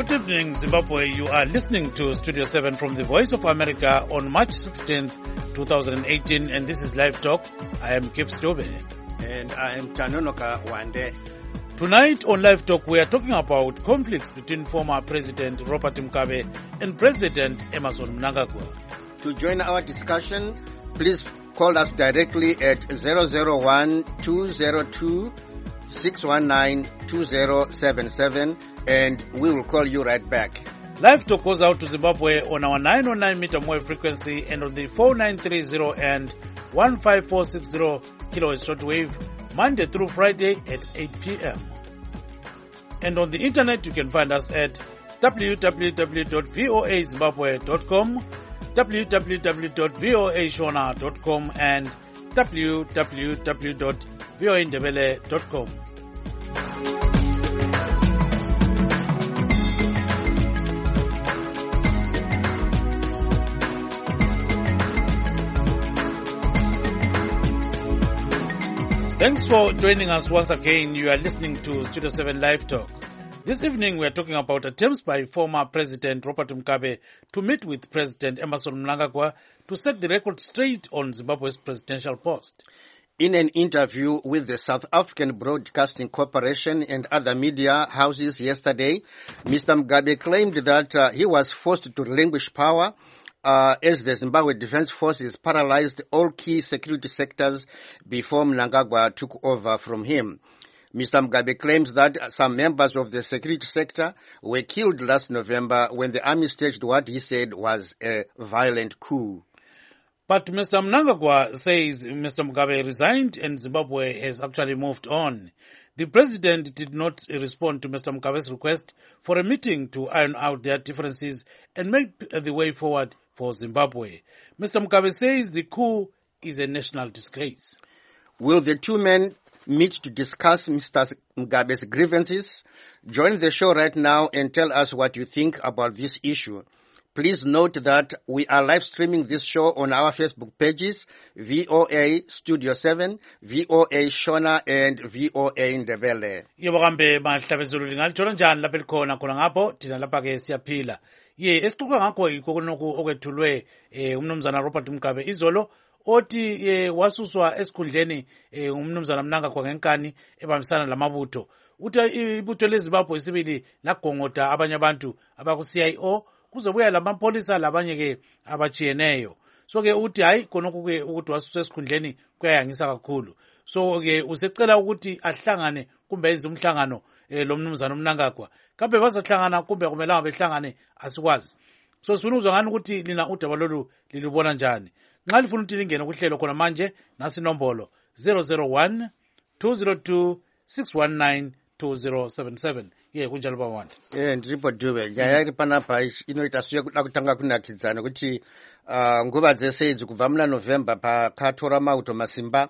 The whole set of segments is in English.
Good evening, Zimbabwe. You are listening to Studio 7 from the Voice of America on March 16th, 2018, and this is Live Talk. I am Kip Stobe. And I am Tanonoka Wande. Tonight on Live Talk, we are talking about conflicts between former President Robert Mugabe and President Emmerson Mnangagwa. To join our discussion, please call us directly at 001-202-619-2077 and we will call you right back. Live Talk goes out to Zimbabwe on our 909 meter wave frequency and on the 4930 and 15460 kilohertz shortwave, Monday through Friday at 8 p.m. And on the internet, you can find us at www.voazimbabwe.com, www.voashona.com, and www.voaindebele.com. Thanks for joining us once again. You are listening to Studio 7 Live Talk. This evening we are talking about attempts by former President Robert Mugabe to meet with President Emmerson Mnangagwa to set the record straight on Zimbabwe's presidential post. In an interview with the South African Broadcasting Corporation and other media houses yesterday, Mr. Mugabe claimed that he was forced to relinquish power as the Zimbabwe Defense Forces paralyzed all key security sectors before Mnangagwa took over from him. Mr. Mugabe claims that some members of the security sector were killed last November when the army staged what he said was a violent coup. But Mr. Mnangagwa says Mr. Mugabe resigned and Zimbabwe has actually moved on. The president did not respond to Mr. Mugabe's request for a meeting to iron out their differences and make the way forward for Zimbabwe. Mr. Mugabe says the coup is a national disgrace. Will the two men meet to discuss Mr. Mugabe's grievances? Join the show right now and tell us what you think about this issue. Please note that we are live streaming this show on our Facebook pages, VOA Studio 7, VOA Shona, and VOA Ndebele. Yebo kambe mahlabezulu lingalithola njani lapha likhona khona ngapho thina lapha ke siyaphila. Esixoxa ngakho yikho konke okwethulwe umnumzana Robert Mugabe izolo othi wasuswa esikhundleni umnumzana Mnangagwa ngenkani ebambisana lamabutho. Uthi ibutho leZimbabwe isibili lagongota abanye abantu abaku-CIO kuzobuya lamapholisa labanye ke abachiyeneyo. So ke uthi hayi khonokho ke ukuthi wasuswa esikhundleni kuyayangisa kakhulu. So ke usecela ukuthi ahlangane kumbe enze umhlangano lo mnumzana Mnangagwa. Kambe bazahlangana kumbe kumelanga behlangane asikwazi. So sifuna uzwa ngani ukuthi lina udaba lolu lilubona njani. Nxa lifuna ukuthi lingene kuhlelo khona manje nasi inombolo 001 202 619 2077. Kunjalo bawandi. Ndiripo Dube. Nyaya iri panapa inoita suye kuda kutanga kunakidzana kuti nguva dzese idzi kubva muna November pakatora mauto masimba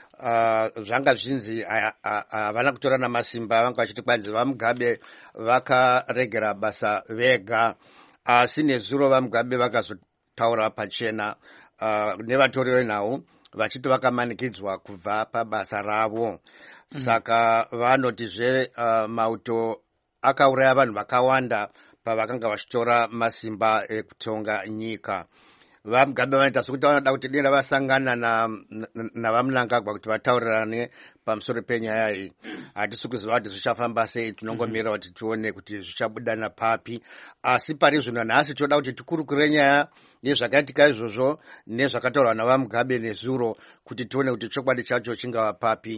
zvanga zvinzi havana kutora namasimba vanga vachiti kwanzi vaMugabe vakaregera basa vega asi nezuro vaMugabe vakazotaura pachena nevatoriwe nawo vachiti vakamanikidzwa kubva pabasa ravo. Saka vanotizve mauto akauraya vanhu vakawanda pavakanga vachitora masimba ekutonga nyika. VaMugabe vanoita sokuti vanoda kuti denda vasangana navaMnangagwa kuti vataurirane pamusoro penyaya iyi. Hatisi kuziva kuti zvichafamba sei, tinongomira kuti tione kuti zvichabuda napapi. Asi pari zvino nhasi toda kuti tikurukure nyaya nezvakaitika izvozvo nezvakataurwa navaMugabe nezuro kuti tione kuti chokwadi chacho chingava papi.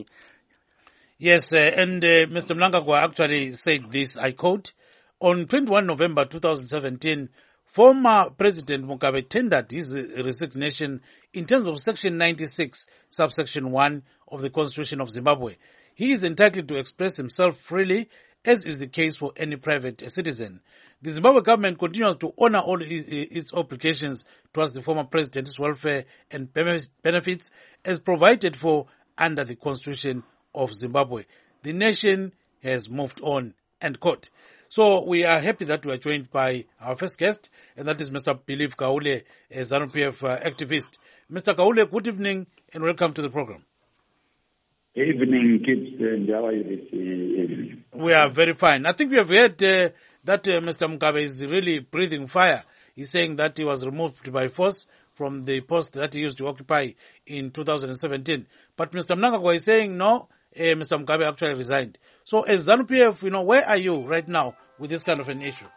Yes, and Mr. Mnangagwa actually said this, I quote, on 21 November 2017, former President Mugabe tendered his resignation in terms of Section 96, subsection 1 of the Constitution of Zimbabwe. He is entitled to express himself freely, as is the case for any private citizen. The Zimbabwe government continues to honor all its obligations towards the former president's welfare and benefits as provided for under the Constitution of Zimbabwe. The nation has moved on, end quote. So we are happy that we are joined by our first guest, and that is Mr. Believe Kaule, a ZANU-PF activist. Mr. Kaule, good evening and welcome to the program. Evening, Gibbs, and how are you this evening? We are very fine. I think we have heard that Mr. Mugabe is really breathing fire. He's saying that he was removed by force from the post that he used to occupy in 2017. But Mr. Mnangagwa is saying no, Mr. Mugabe actually resigned. So as ZANU-PF, where are you right now with this kind of an issue?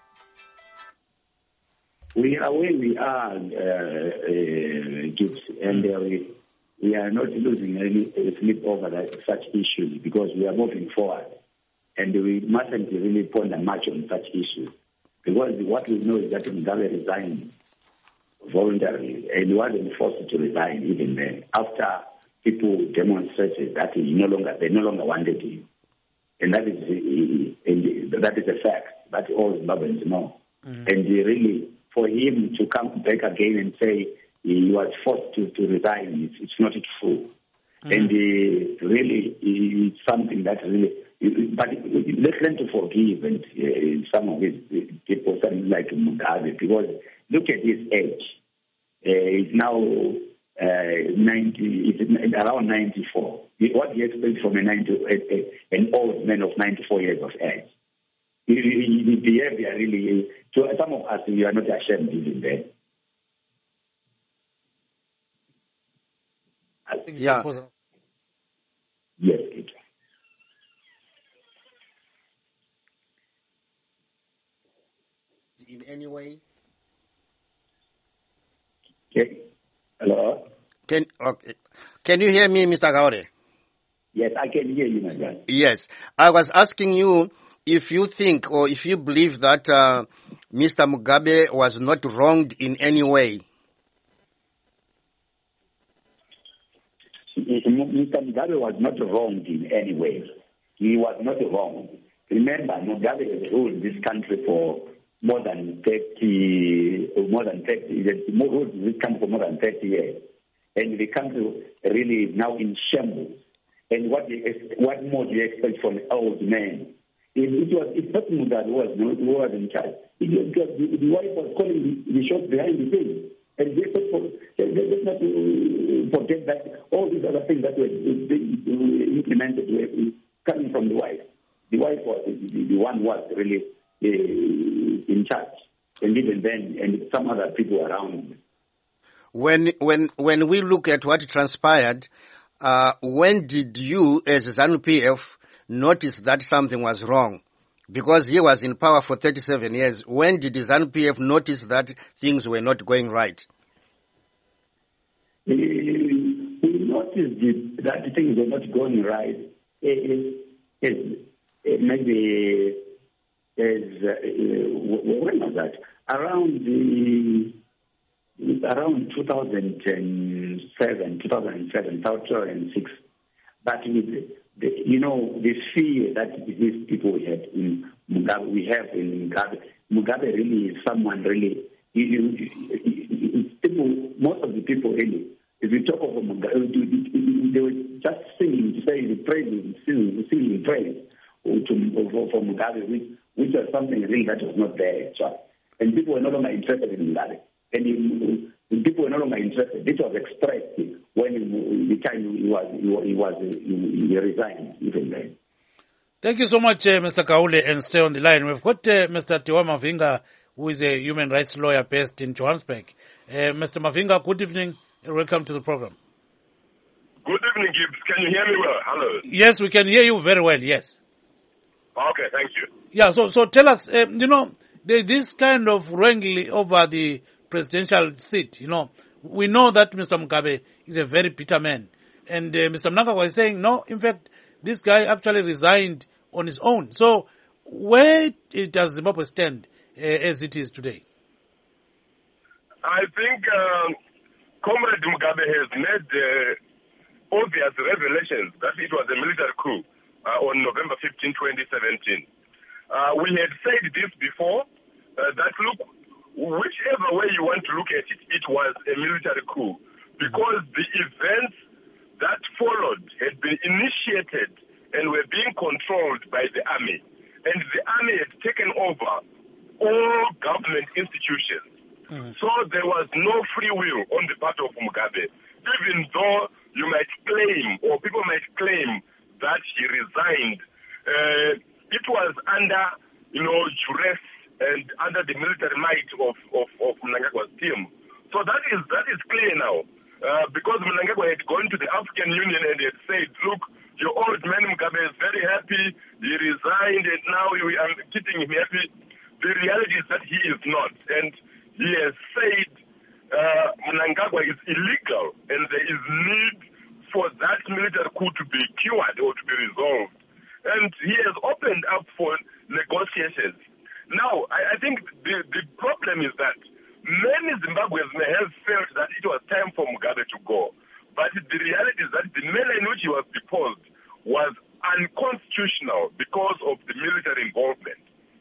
We are where we are, Gibbs, and we are not losing any sleep over such issues because we are moving forward. And we mustn't really ponder much on such issues. Because what we know is that Mugabe resigned voluntarily and he wasn't forced to resign even then. After people demonstrated that they no longer wanted him. And that is a fact. That all Zimbabweans know. Mm-hmm. And really, for him to come back again and say he was forced to resign, it's not true. Mm-hmm. And really, it's something that really... But let's learn to forgive and some of these people, something like Mugabe, because look at his age. He's now 90. It's around 94. What do you expect from an old man of 94 years of age? The behavior really. So some of us, we are not ashamed even then. Yeah. Yes. In any way? Okay. Hello? Can you hear me, Mr. Kaore? Yes, I can hear you, my friend. Yes. I was asking you if you think or if you believe that Mr. Mugabe was not wronged in any way. Mr. Mugabe was not wronged in any way. He was not wrong. Remember, Mugabe has ruled this country for more than 30 years. And the country really is now in shambles. And what more do you expect from an old man? It's not Mugabe who was in charge. The wife was calling the shots behind the scenes. And let's not forget that all these other things that were implemented were coming from the wife. The wife was the one who was really in charge, and even then, and some other people around. When we look at what transpired, when did you, as ZANU-PF, notice that something was wrong? Because he was in power for 37 years. When did ZANU-PF notice that things were not going right? We noticed that things were not going right. Maybe. When was that? Around 2007, 2006. But with the fear that these people had in Mugabe, we have in Mugabe. Mugabe really is someone really. Most of the people really, if you talk of Mugabe, they were just singing, saying praise, singing praise for Mugabe, which was something really that was not there. And people were no longer interested in Mugabe. And people were no longer interested. This was expressed when the time he resigned, even then. Thank you so much, Mr. Kaule, and stay on the line. We've got Mr. Tiwa Mavinga, who is a human rights lawyer based in Johannesburg. Mr. Mavinga, good evening, and welcome to the program. Good evening, Gibbs. Can you hear me well? Hello. Yes, we can hear you very well, yes. Okay, thank you. Yeah, so tell us, this kind of wrangling over the presidential seat, we know that Mr. Mugabe is a very bitter man. And Mr. Mnangagwa is saying, no, in fact, this guy actually resigned on his own. So where does Zimbabwe stand as it is today? I think Comrade Mugabe has made obvious revelations that it was a military coup on November 15, 2017. We had said this before, that look, whichever way you want to look at it, it was a military coup because the events that followed had been initiated and were being controlled by the army. And the army had taken over all government institutions. So there was no free will on the part of Mugabe, even though you might claim, or people might claim, that he resigned, it was under, duress and under the military might of Mnangagwa's team. So that is clear now, because Mnangagwa had gone to the African Union and had said, look, your old man Mugabe is very happy, he resigned, and now I'm keeping him happy. The reality is that he is not, and he has said Mnangagwa is illegal, and there is need for that military coup to be cured or to be resolved. And he has opened up for negotiations. Now, I think the problem is that many Zimbabweans may have felt that it was time for Mugabe to go. But the reality is that the manner in which he was deposed was unconstitutional because of the military involvement.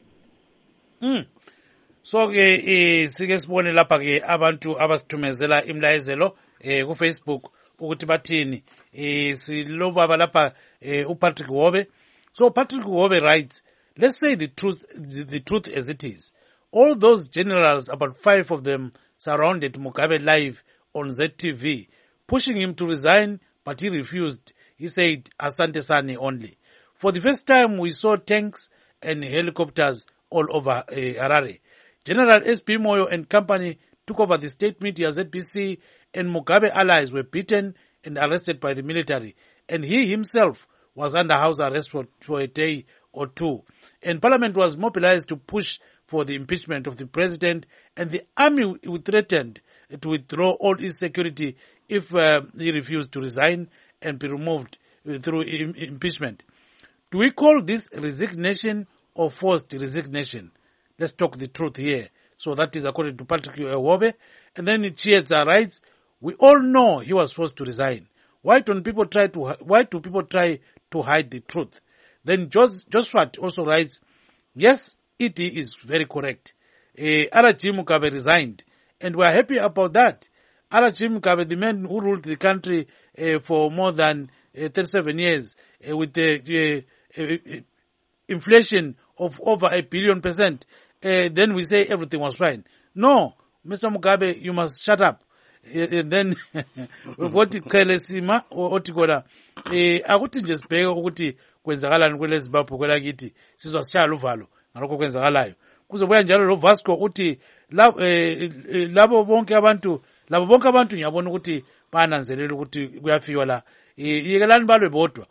So ke sike sibone lapha ke abantu abasithumezela imlayezelo ku Facebook ukuthi bathini silobaba lapha uPatrick Hobe. So Patrick Hobe writes, let's say the truth as it is. All those generals, about 5 of them, surrounded Mugabe live on ZTV, pushing him to resign, but he refused. He said, Asante Sani only. For the first time, we saw tanks and helicopters all over Harare. General S.P. Moyo and company took over the state media ZBC, and Mugabe allies were beaten and arrested by the military. And he himself was under house arrest for a day or two. And parliament was mobilized to push for the impeachment of the president, and the army threatened to withdraw all its security if he refused to resign and be removed through impeachment. Do we call this resignation or forced resignation? Let's talk the truth here. So that is according to Patrick Hobe. And then Chietza writes, we all know he was forced to resign. Why do people try to hide the truth? Then Joshua also writes, yes, it is very correct. Arachi Mugabe resigned, and we are happy about that. Arachi Mugabe, the man who ruled the country for more than 37 years, with the inflation of over 1 billion%, then we say everything was fine. No, Mr. Mugabe, you must shut up. And then what Kelesima or Otikora, akuthi nje sibheke ukuthi kwenzakalani kwele Zimbabwe kwelakithi sizwa sishaya uvalo ngalokho kwenzakalayo. Kuzobuya njalo lo Vasco uthi labo bonke abantu ngiyabona ukuthi bananzelela ukuthi kuyafikwa la yekelani balwe bodwa.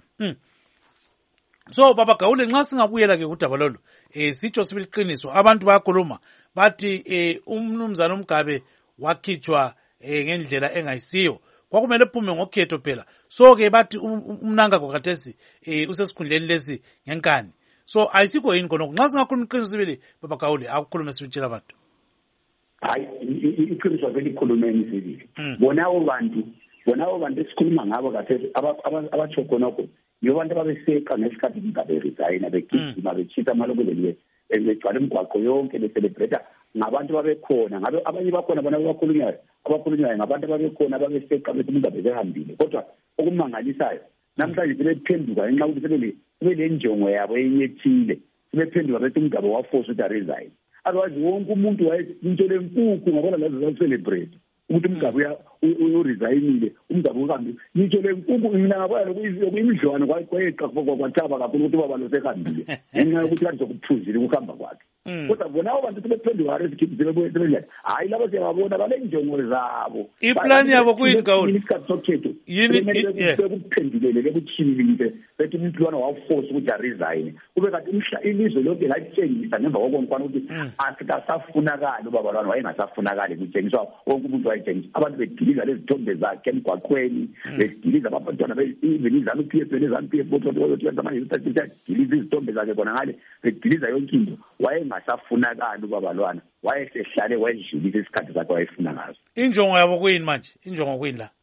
So baba Gaule nxa singabuyela ke udaba lolu sitsho sibiliqiniso abantu bayakhuluma bathi umnumzana uMgabe wakhitshwa ngendlela engayisiyo kwakumele phume ngokhetho phela. So ke bathi umnangagwa khathesi usesikhundleni lesi ngenkani. So ayisikho yini khona nxa singakhuluma iqiniso ibili baba Gaule akukhulume sibitshela abantu. Hayi iqiniso belikhulumeni sibili. Bonabo bantu esikhuluma ngabo khathesi abatsho khonokho yobantu ababeseka ngesikhathi Mugabe resign begijima bechitha amalobolo begcwala imigwaqo yonke becelebrate ngabantu babekhona ngabe abanye bakhona bona abakhulunywayo ngabantu babekhona babeseka bethi Mugabe behambile. Kodwa okumangalisayo namhlanje sebephenduka ngenxa ukuthi sebele njongo yabo enyethile, sebephenduka bethi Mugabe waforce ukuthi resign. Otherwise wonke umuntu into lenkukhu ngabona lazozacelebrate ukuthi Mugabe uresignile, Mugabe uhambe ngitsho lenkukhu mina ngabona lokuyimidlwana kwayeqa kwathaba kakhulu ukuthi baba lo sekambile ngenxa yokuthi kade sokuphuzile ukuhamba kwakhe. Kodwa bona abantu sebephenduka resikhithi sebebuyela hayi labo siyabona bale njongo zabo iplan yabo kuyini Gaule isikhathi sokhetho yini bekuphendulele bekuthimile bethi umntwana waforce ukuthi resign kube kanti ilizwe lonke layitshengisa ngemva kokunkwana ukuthi asikasafunakala ubaba lwana wayengasafunakali kutshengiswa wonke umuntu wayetshengisa abantu bediliza lezithombe zakhe emgwaqweni bediliza abantwana bezizana uPF nezanPF bothi manje uthatha diliza izithombe zakhe khona ngale bediliza yonke into wayengasafunakala ubaba lwana wayesehlale wayedlulisa isikhathi sakhe wayefuna ngazo. Injongo yabo kuyini manje? Injongo kuyini la?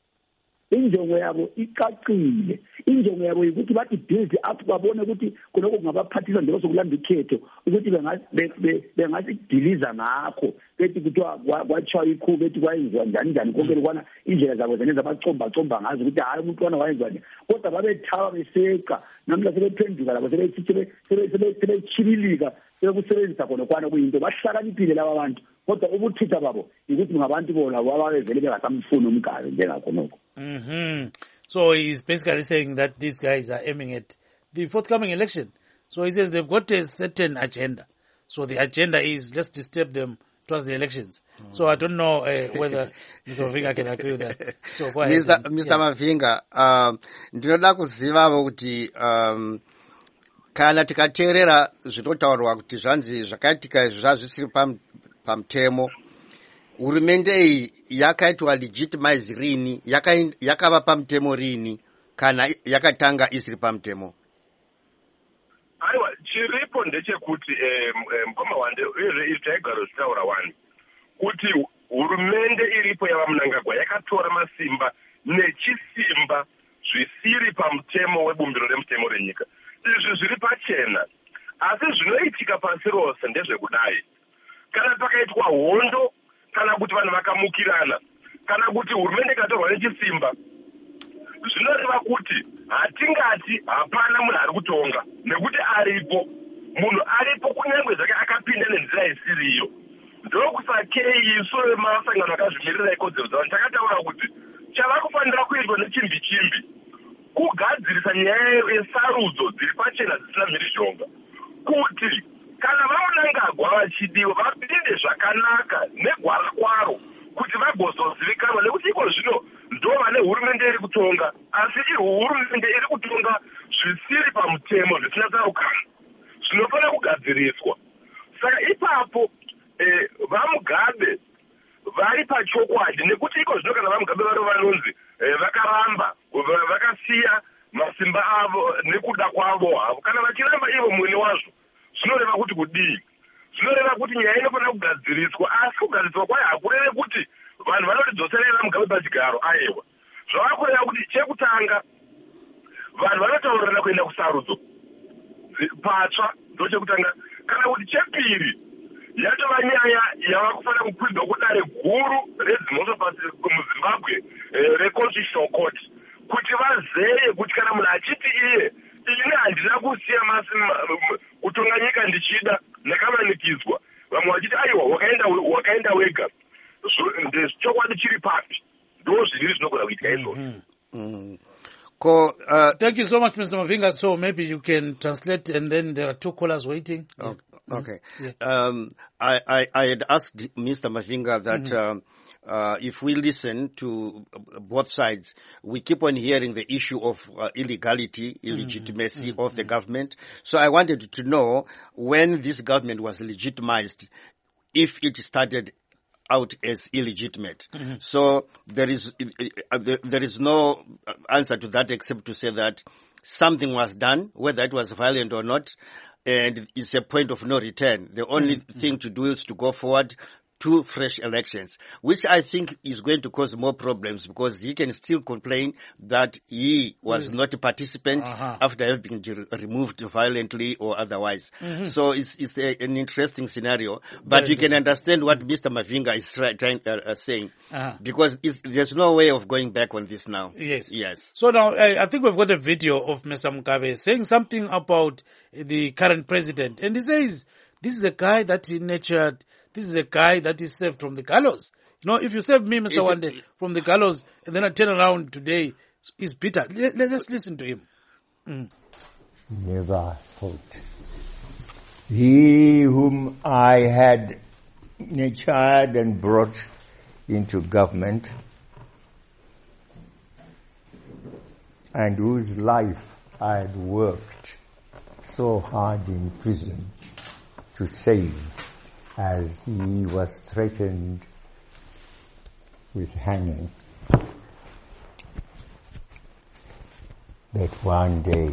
Injongo yabo icacile. Injongo yabo ukuthi bathi build up babone ukuthi konke kungabaphathisa nje sokulanda ikhetho ukuthi bengasidiliza ngakho bethi kuthiwa kwatshwa ikhu bethi kwayenziwa njani konke lokwana indlela zabo zeneza abacomba ngazo ukuthi hayi umntwana wayenziwa njani. Kodwa babethawa beseqa namhla sebephenduka labo sebechibilika sekusebenzisa khona kwana kuyinto bahlakaniphile laba bantu kodwa ubuthitha babo ukuthi ngabantu bona ababevele bengasamfuni uMgabe njengakhonoko. So he's basically saying that these guys are aiming at the forthcoming election. So he says they've got a certain agenda. So the agenda is let's disturb them towards the elections. So I don't know whether Mr. Mavinga can agree with that. So go ahead. Mr. Mavinga, ndinoda kuziva kuti kana tikateerera zvinotaurwa kuti zvanzi zvakaitika zvazvisiri pamutemo, hurumende iyi yakaitwa legitimize rini, yakava pamutemo rini kana yakatanga isiri pamutemo? Aiwa, chiripo ndechekuti mukoma wande uyezve taigara zvitaura wani kuti hurumende iripo yava Mnangagwa yakatora masimba nechisimba zvisiri pamutemo webumbiro remutemo renyika. Izvi zviri pachena, asi zvinoitika pasi rose ndezvekudai. Kana pakaitwa hondo, kana kuti vanhu vakamukirana, kana kuti hurumende ikatorwa nechisimba, zvinoreva kuti hatingati hapana munhu ari kutonga, nekuti aripo. Munhu aripo kunyange zvake akapinda nenzira isiriyo. Ndokusakei isu vemasangano akazvimirira ikodzero dzavanhu takataura kuti chava kufanira kuitwa nechimbi-chimbi kugadzirisa nyaya yesarudzo dziri pachena dzisina mhirizhonga, kuti kana vaMnangagwa vachidiwa vapinde zvakanaka negwara kwaro kuti vagozozivikanwa, nekuti iko zvino ndo vane hurumende iri kutonga, asi hurumende iri kutonga zvisiri pamutemo zvisina tsarukano zvinofanira kugadziriswa. Saka ipapo vaMugabe vari pachokwadi, nekuti iko zvino kana vaMugabe vari vanonzi vakaramba vakasiya masimba avo nekuda kwavo havo, kana vachiramba ivo mwene wazvo zvinoreva kuti kudii? Zvinoreva kuti nyaya inofanira kugadziriswa, asi kugadziriswa kwayo hakureve kuti vanhu vanotidzoserera Mugabe pachigaro. Aiwa, zvava kureva kuti chekutanga vanhu vanotaurirana kuenda kusarudzo patsva, ndo chekutanga. Kana kuti chepiri yatova nyaya yava kufanira kukwidwa kudare guru redzimhosva pasi muZimbabwe reconstitutional court, kuti vazeye kuti kana munhu achiti ine handina kusiya kutonga nyika ndichida nekamanikidzwa, vamwe vachiti aiwa wakaenda wega, chokwadi chiri papi, ndo zviri zvinogona kuitika izvozvo. Thank you so much, Mr. Mavinga. So maybe you can translate, and then there are two callers waiting. Okay. I had asked Mr. Mavinga that if we listen to both sides, we keep on hearing the issue of illegality, illegitimacy of the government. So I wanted to know when this government was legitimized, if it started out as illegitimate. So there is no answer to that except to say that something was done, whether it was violent or not, and it's a point of no return. The only thing to do is to go forward to fresh elections, which I think is going to cause more problems, because he can still complain that he was not a participant after having been removed violently or otherwise. So it's an interesting scenario, but you can understand what Mr. Mavinga is saying, because there's no way of going back on this now. Yes. So now I think we've got a video of Mr. Mugabe saying something about the current president, and he says this is a guy that he nurtured. This is a guy that is saved from the gallows. You know, if you save me, Mr. Wande, from the gallows, and then I turn around today, he's bitter. Let's listen to him. Never thought. He whom I had nurtured and brought into government, and whose life I had worked so hard in prison to save, as he was threatened with hanging, that one day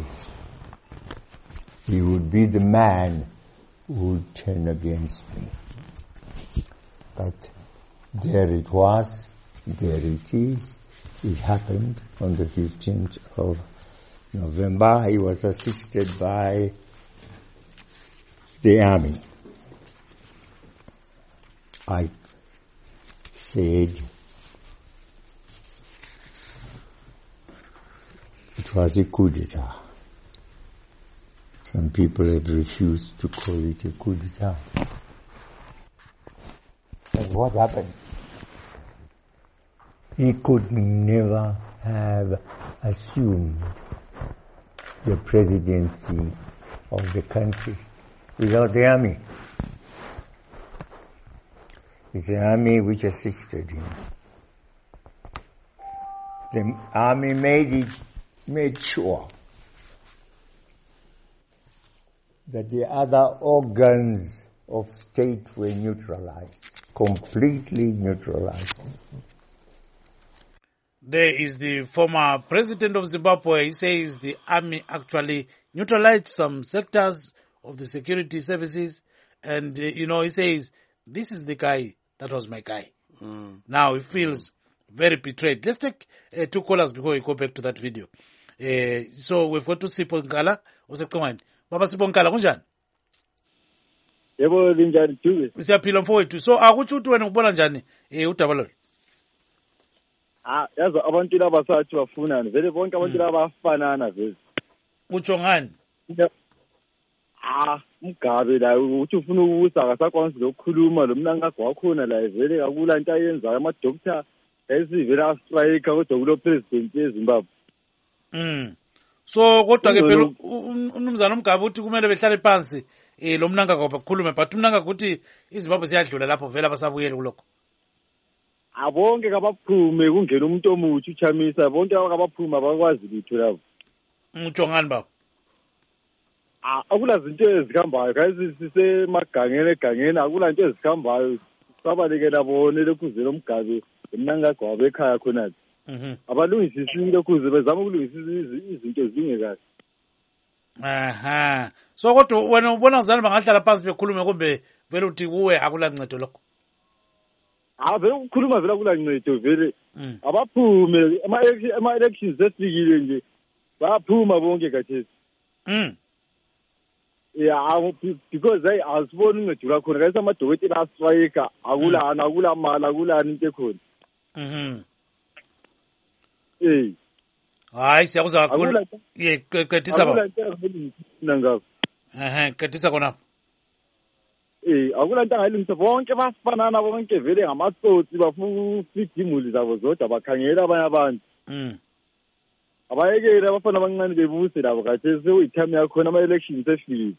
he would be the man who would turn against me. But there it was, there it is. It happened on the 15th of November. He was assisted by the army. I said it was a coup d'etat. Some people have refused to call it a coup d'etat. And what happened? He could never have assumed the presidency of the country without the army. It's the army which assisted him. The army made sure that the other organs of state were neutralized, completely neutralized. There is the former president of Zimbabwe. He says the army actually neutralized some sectors of the security services. And, he says, this is the guy that was my guy. Now he feels very betrayed. Let's take 2 callers before we go back to that video. So we've got to Sipho Nkala. Baba Sipho Nkala, kunjani? Yebo linjani Thubi? Siyaphila mfowethu. So akuthi uthi wena ubona njani udaba lolu? Yazi abantu laba sathi bafunana vele bonke abantu laba bafanana vele. Utsho ngani? Mgabe la uthi ufuna ukusa akasakwanisi lokukhuluma lo mnanga kwakhona la vele akula into ayenzayo ama doctor esivela astrike kodwa kulo president eZimbabwe. So kodwa ke phela umnumzana uMgabe uthi kumele behlale phansi lo mnanga ngoba kukhulume but umnanga ukuthi iZimbabwe siyadlula lapho vele abasabuyeli kulokho. Abonke kabaphume kungena umuntu omuthi uChamisa bonke abaphuma abakwazi litho lapho. Utsho ngani baba? Akula zinto ezikhambayo guys sisemagangeni akula into ezikhambayo sabalekela bonele kuzela uMgabe emnanga kwabe ekhaya khona. Abalungisisile kuze bezama ukulungisa izinto zinge kahle. So kodwa wena ubona ngizani bangahlala phansi bekhulume kumbe vele uthi kuwe akula ncedo lokho? Vele ukukhuluma vele akula ncedo vele. Abaphume ama elections esikile nje baphuma bonke kathesi. Yeah, because asiboni uncedo khona kayisa amadokotela astrike akula mali akulani into ekhona. Hayi siyakuzwa kakhulu. Qedisa baba. Qedisa khona. Akula nto angayilungisa bonke basifanana bonke vele ngamatsotsi bafuna ufika imuli zabo zodwa bakhangela abanye abantu. Abayekela abafana abancane bebuse labo kathesi sewuyithami yakhona ama-elections efikile.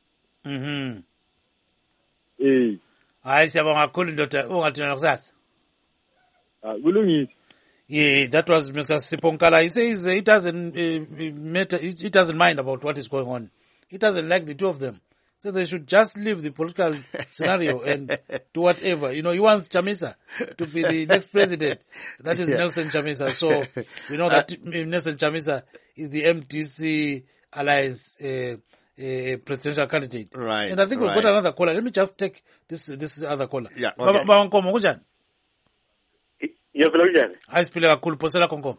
Hayi siyabonga kakhulu ndoda ungathina kusasa. Kulungile. Yeah, that was Mr. Sipho Nkala. He says it doesn't matter. It doesn't mind about what is going on. He doesn't like the two of them. So they should just leave the political scenario and do whatever. He wants Chamisa to be the next president. That is Nelson Chamisa. So we know that Nelson Chamisa is the MDC Alliance presidential candidate. Right. And I think we've got another caller. Let me just take this other caller. Yeah. Okay. Baba Nkomo, kunjani? Yabulojani. Ayisiphile kakhulu phosela Nkomo.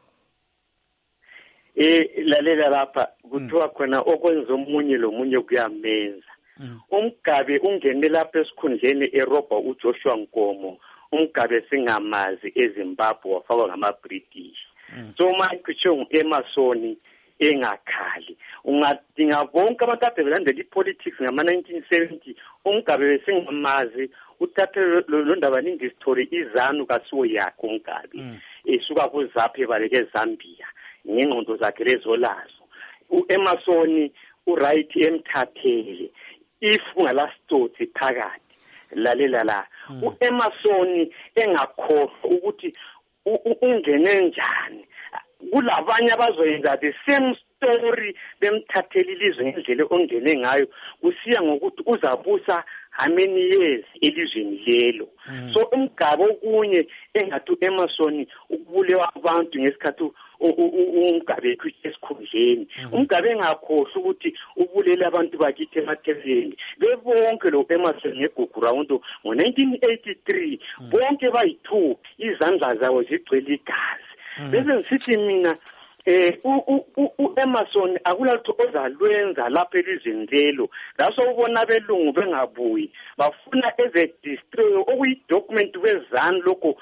Lalela lapha kuthiwa khona okwenza omunye lo munye kuyamenza. UMgabe ungene lapha esikhundleni eRobha uJoshua Nkomo. UMgabe singamazi eZimbabwe wafakwa ngamaBritish. So manje eMasoni engakhali. Ungadinga bonke abantu abelandela ipolitics ngama-1970 uMgabe singamazi uthathe lo ndaba ningi story izanu kasuwo yakhe uMgabe esuka kuZaphe ebaleke eZambia ngengqondo zakhe lezolazo uEmmerson uright emthathele if ungalasitoti phakathi lalela la uEmmerson engakhohlwa ukuthi ungene njani kulabanye abazoyenza the same story bemthathele ilizwe ngendlela ongene ngayo kusiya ngokuthi uzabusa how many years elizweni lelo. So uMgabe okunye engathi uEmmerson ukubulewa abantu ngesikhathi uMgabe esikhundleni uMgabe engakhohlwa ukuthi ubulela abantu bakithi emathezeni bebonke lo Emmerson ngegugu round ngo1983 bonke bayi2 izandla zawo zigcwele igazi bese ngisithi mina uEmmerson akulalutho ozalwenza lapha elizweni lelo laso ubona belungu bengabuyi bafuna eze destroy okuyidocument wezanu lokho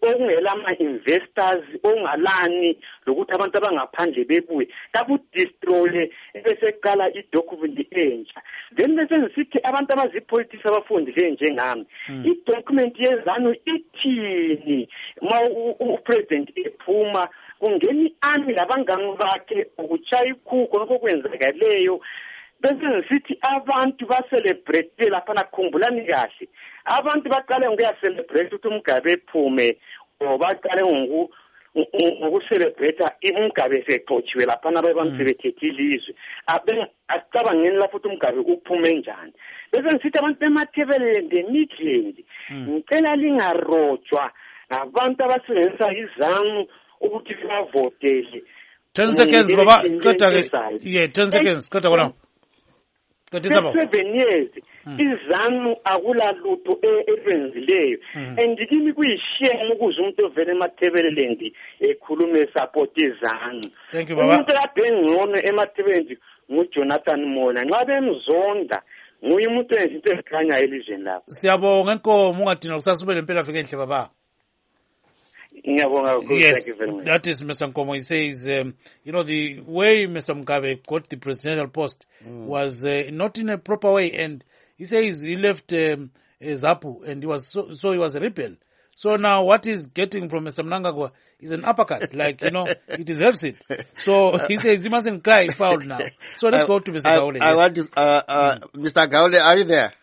okungela ama-investors ongalani lokuthi abantu abangaphandle bebuye kakudestroye beseqala idocument entsha then bese ngisithi abantu abazipolitisi abafundileyo njengami idocument yezanu ithini ma upresident ephuma kungena i-army labangani bakhe ukuchaya ikhuko lokho kwenzakaleyo bese ngisithi abantu ba-celebrate laphana khumbulani kahle abantu baqale ngokuyacelebrate ukuthi uMgabe ephume or baqale ngokucelebrate uMgabe esexotshiwe laphana bamsebethethe ilizwe asicabangeni lapho ukuthi uMgabe uphume njani bese ngisithi abantu bemathebelele Midland ngicela lingarojwa abantu abasebenzisa izanu ukuthi bavotele 10 seconds baba kodwa ke 10 seconds kodwa kona 7 years izanu akulalutho elenzileyo and kimi kuyishame ukuze umuntu ovela emathebelelendi ekhuluma support izanu umuntu kade ngcono emathebelendi nguJonathan Mola nxa bemzonda nguye umuntu enze into ezikhanya elizweni lapho siyabonga enkomo ungadina kusasubele impela veke enhle baba. Yes, that is Mr. Nkomo. He says, the way Mr. Mugabe got the presidential post was not in a proper way, and he says he left ZAPU, and he was so he was a rebel. So now what he's getting from Mr. Mnangagwa is an uppercut, it deserves it. So he says he mustn't cry foul now. So let's go to Mr. Gaule. I want to, Mr. Gaule, are you there?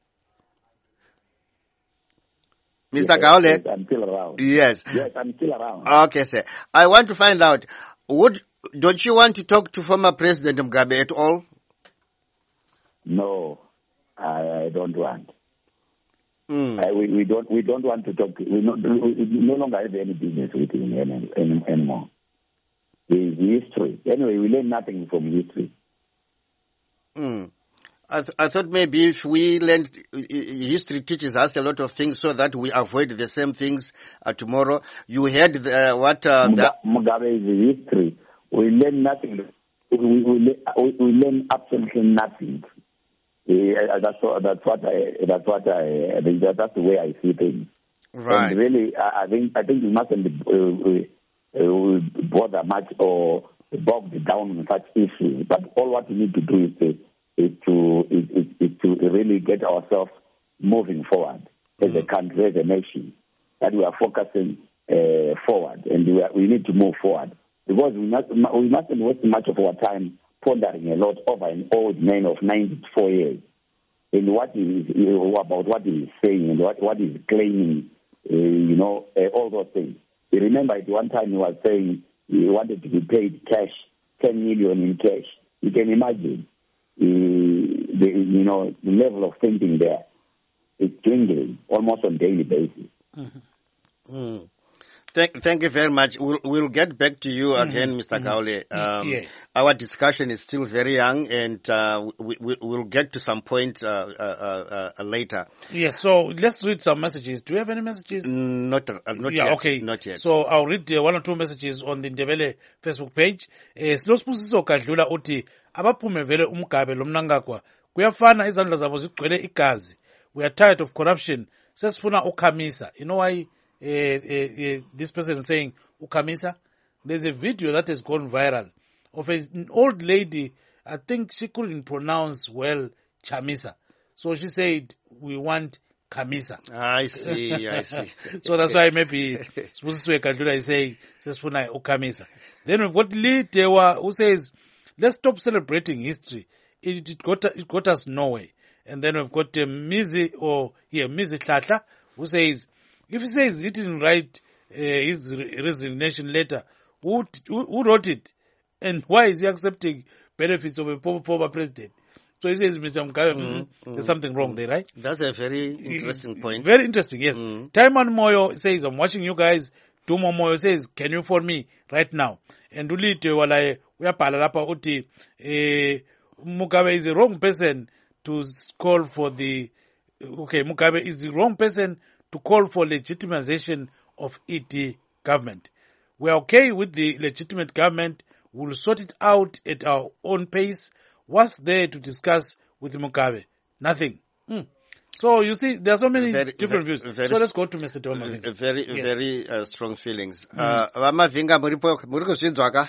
Mr. Gaule? Yes, I'm still around. Yes, I'm still around. Okay, sir. I want to find out, don't you want to talk to former President Mugabe at all? No, I don't want. We don't want to talk. We no longer have any business with him anymore. His history. Anyway, we learn nothing from history. I thought maybe if we learned, history teaches us a lot of things so that we avoid the same things tomorrow. You heard Mugabe's history. We learn nothing. We learn absolutely nothing. That's the way I see things. Right. And really, I think we mustn't bother much or bog down on such issues. But all what we need to do is to really get ourselves moving forward as a country, as a nation. That we are focusing forward, and we need to move forward because we mustn't waste much of our time pondering a lot over an old man of 94 years and about what he is saying and what he is claiming, all those things. You remember at one time he was saying he wanted to be paid cash, 10 million in cash. You can imagine the level of thinking there is dwindling almost on a daily basis. Thank you very much. We'll get back to you again, Mr. Gaule. Our discussion is still very young, and we'll get to some point later. Yes, so let's read some messages. Do you have any messages? Not yet. Okay. Not yet. So I'll read one or two messages on the Ndebele Facebook page. Silosibusiso kadlula uthi abaphume vele uMgabe lo Mnangagwa kuyafana izandla zabo zigcwele igazi. We are tired of corruption. Sesifuna uKhamisa. You know why? This person is saying Ukamisa. There's a video that has gone viral of an old lady. I think she couldn't pronounce well Chamisa, so she said we want Kamisa. I see. So that's why maybe Spusiswe Kadlula is saying Sesfuna Ukamisa. Then we've got Lee Tewa who says let's stop celebrating history. It got us nowhere. And then we've got Mizi Tlhatla who says, if he says he didn't write his resignation letter, who wrote it? And why is he accepting benefits of a former president? So he says, Mr. Mugabe, there's something wrong there, right? That's a very interesting point. Very interesting, yes. Taiman Moyo says, I'm watching you guys. Tumo Moyo says, can you phone me right now? And Uli Tewalae, we are palalapa uti, Mugabe is the wrong person to call for Mugabe is the wrong person to call for legitimization of ET government. We are okay with the legitimate government. We'll sort it out at our own pace. What's there to discuss with Mugabe? Nothing. So you see, there are so many different views. So let's go to Mr. Mavinga. Very strong feelings. Mavinga, muri kuzvinzwa ka?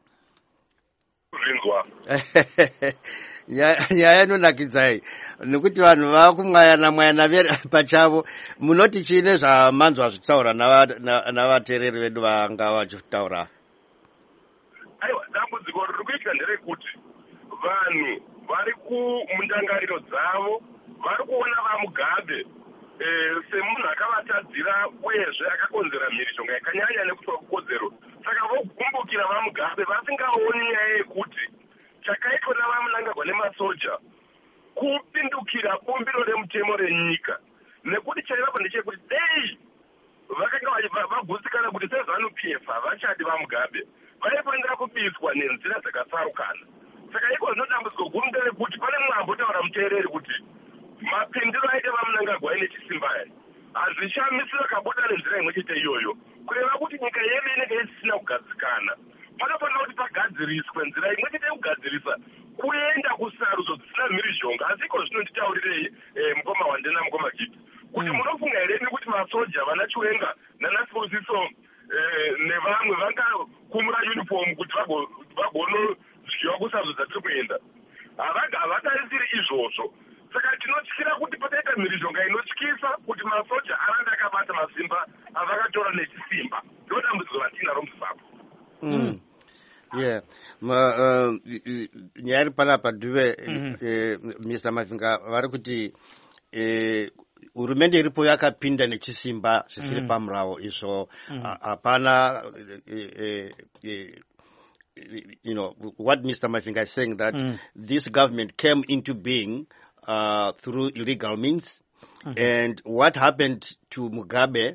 Nyaya inonakidza nekuti vanhu vakumwayana pachavo. Munoti chine zvamanzwa zvitaura navateereri vedu vanga vachitaura? Aiwa, dambudziko riri kuitika nderekuti vanhu vari kumundangariro dzavo vari kuona vaMugabe semunhu akavatadzira uyezve akakonzera mhirizhonga yakanyanya nekutwa kukodzero. Saka vogumbukira vaMugabe vasingaoni nyaya yekuti chakaitwa navaMnangagwa nemasoja kupindukira bumbiro remutemo renyika, nekuti chaivapo ndechekuti dei vakanga vagutsikana kuti seZANU-PF havachadi vaMugabe vaifanira kubiswa nenzira dzakatsarukana. Saka iko zvinodambudziko guru nderekuti pane mwambo taura muteereri kuti mapindiro aite vaMnangagwa ine chisimba ere hazvishamisi vakabuda nenzira imwe chete iyoyo, kureva kuti nyika yedu inenge isisina kugadzikana. Panofanira kuti pagadziriswe nzira imwe chete yekugadzirisa kuenda kusarudzo dzisina mhirizhonga. Asi iko zvinonditaurirei mukoma wandena mukoma Giti kuti munofunga here kuti masoja vana Chiwenga naNasibusiso nevamwe vangakumura uniform kuti vagonodyiwa kusarudzo dzatiri kuenda? Havatarisiri izvozvo. Saka tinotyira kuti pataita mhirizhonga inotyisa kuti masoja arambe akabata masimba avakatora nechisimba. Ndiro dambudziko ratinaro muZimbabwe. Yeah, nyari panapa ndive Mr. Mavinga vari kuti hurumende iripo yakapinda nechisimba zvisiri pamurao izvo. Hapana, you know, what Mr. Mavinga is saying that this government came into being through illegal means, and what happened to Mugabe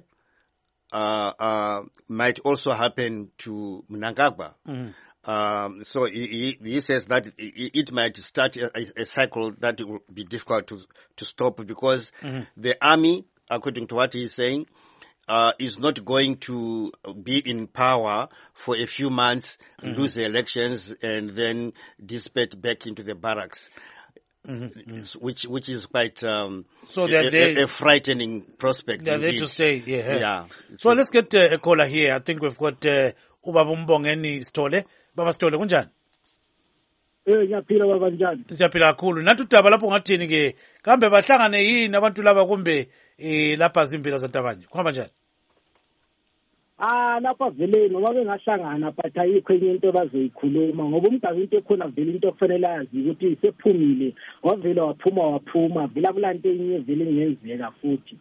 might also happen to Mnangagwa. So he says that it might start a cycle that will be difficult to stop, because the army, according to what he is saying, is not going to be in power for a few months, lose the elections, and then dissipate back into the barracks. Which is quite a frightening prospect. They're there to stay. Yeah. So let's get a caller here. I think we've got Ubaba Mbongeni Stole. Baba Stole, kunjani? Ngiyaphila baba njani? Siyaphila kakhulu. Nathi udaba lapho ngathini ke? Kambe bahlangane yini abantu laba kumbe lapha zimpila zaTabanye? Kuhamba njani? Lapha vele noma bengahlangana but ayikho enye into bazoyikhuluma ngoba umgaba into ekhona vele into okufanele azi ukuthi sephumile wavele waphuma vele akulante enye vele ingenzeka futhi.